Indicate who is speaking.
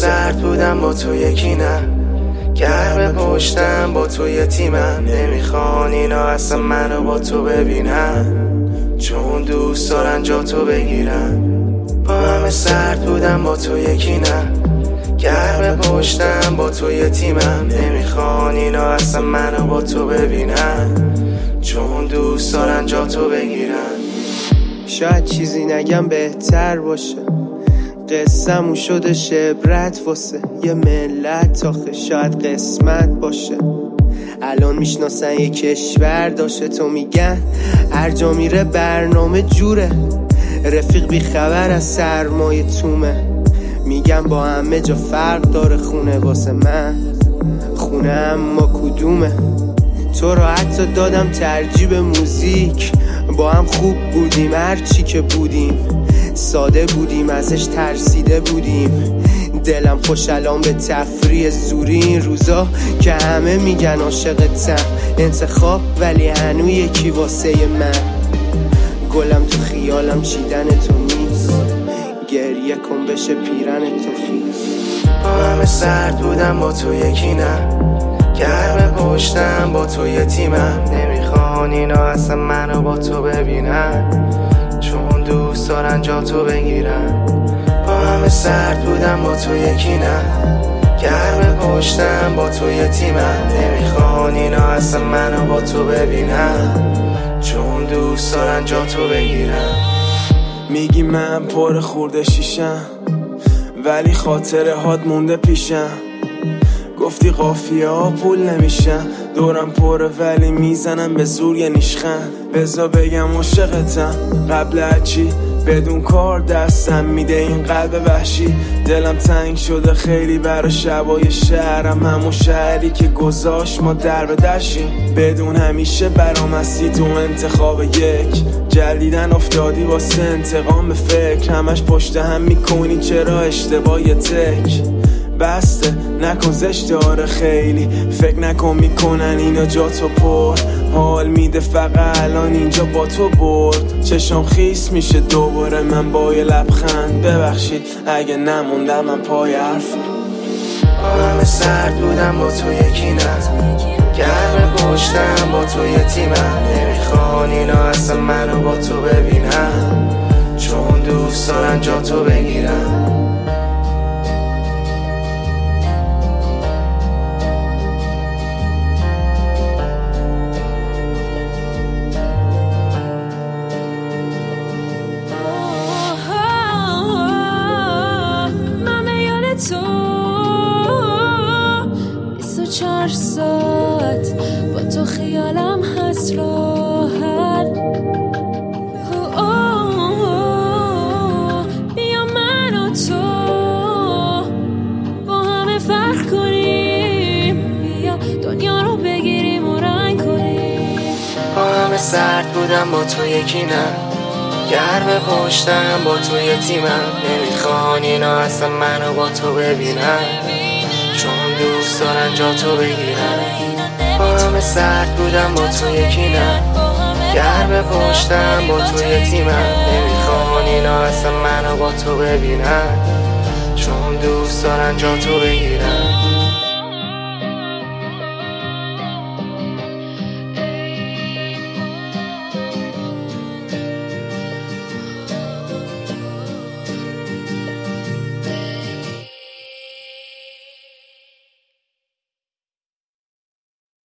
Speaker 1: سرد بودم با تو یکی نه، گرم پشتم با تو یه تیمم. نمیخوان اینا اصلا منو با تو ببینن، چون دوست دارن جا تو بگیرن. با همه سرد بودم با تو یکی نه، گرم پشتم با تو یه تیمم. نمیخوان اینا اصلا منو با تو ببینن، چون دوست دارن جا تو بگیرن.
Speaker 2: شاید چیزی نگم بهتر باشه، قصه‌مون شده شبرت واسه یه ملت آخه شاید قسمت باشه. الان میشناسن یه کشور داشته، تو میگن هر جا میره برنامه جوره. رفیق بی خبر از سرمایه تومه، میگم با همه جا فرق داره. خونه واسه من خونه اما کدومه؟ تو را حتی دادم ترجیح به موزیک، با هم خوب بودیم هرچی که بودیم، ساده بودیم ازش ترسیده بودیم. دلم خوش الان به تفریح زوری این روزا که همه میگن عاشقتم. انتخاب ولی هنو یکی واسه من، گلم تو خیالم چیدن تو نیست، گریه کن بشه پیرن تو خیز.
Speaker 1: با همه سرد بودم با تو یکی نه، گرم پشتم با تو یه تیمم. نمیخوان اینا اصلا منو با تو ببینن، چون دوست دارن جا تو بگیرن. با همه سرد بودم با تو یکی نه، گرم پشتم با تو یه تیمم. نمیخوان اینا اصلا منو با تو ببینن، چون دوست دارن جا تو بگیرن.
Speaker 3: میگی من پر خورده شیشم، ولی خاطره هات مونده پیشم. گفتی قافیه ها پول نمیشن، دورم پره ولی میزنم به زور یه نیشخن. بزا بگم عاشقتم قبل هرچی، بدون کار دستم میده این قلب وحشی. دلم تنگ شده خیلی برا شبای شهرم، همون شهری که گذاشت ما در به درشیم. بدون همیشه برام هستی تو انتخاب یک، جلیدن افتادی واسه انتقام به فکر. همش پشت هم میکنی چرا اشتباه تک بسته نکن زشته. آره خیلی فکر نکن میکنن اینا جا تو پر، حال میده فقط الان اینجا با تو برد. چشم خیس میشه دوباره من با یه لبخند، ببخشید اگه نموندم من پای حرفم.
Speaker 1: با همه سرد بودم با تو یکی نه، گرم پشتم با تو یه تیمم. نمیخوان اینا اصلا منو با تو ببینن، چون دوست دارن جا تو بگیرن.
Speaker 4: ساعت با تو خیالم هست راحت. بیا من و تو با همه فرق کنیم، بیا دنیا رو بگیریم و رنگ کنیم.
Speaker 1: با همه سرد بودم با تو یکی نه، گرم پشتم با تو یه تیمم. نمیخوان اینا اصلا منو با تو ببینن، چون دوست دارن جا تو بگیرن. با همه سرد بودم با تو یکی نه، گرم پشتم با تو یه تیمم. نمیخوان اینا اصلا منو با تو ببینن، چون دوست دارن جا تو بگیرن.